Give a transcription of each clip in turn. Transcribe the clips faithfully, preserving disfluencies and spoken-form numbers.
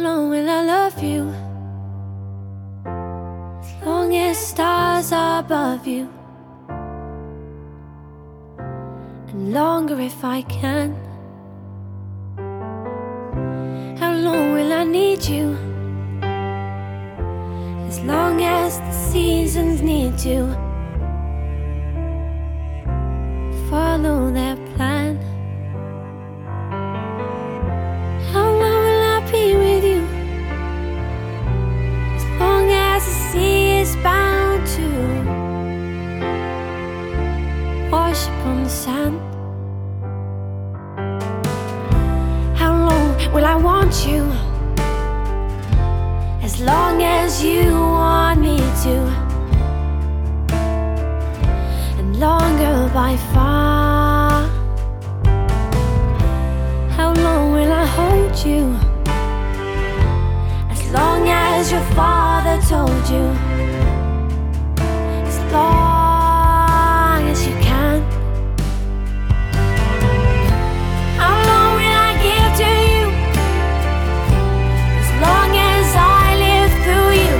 long will I love you? As long as stars are above you, and longer if I can. How long will I need you? As long as the seasons need to follow their plan. How long will I be with you? As long as the sea is bound to wash upon the sand. How long will I want you? As long as you want me to, and longer by far. How long will I hold you? As long as your father told you, as long as you can. How long will I give to you? As long as I live through you.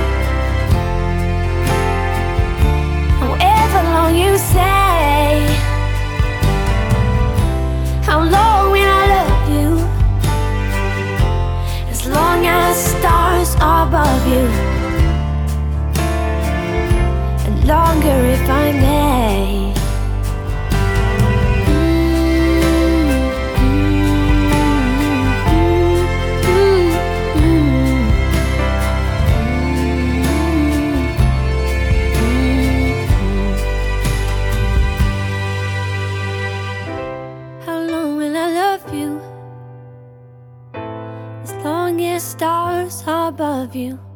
However long you say. How long will I love you? As long as stars are above you, and longer if I may. How long will I love you? As long as stars are above you,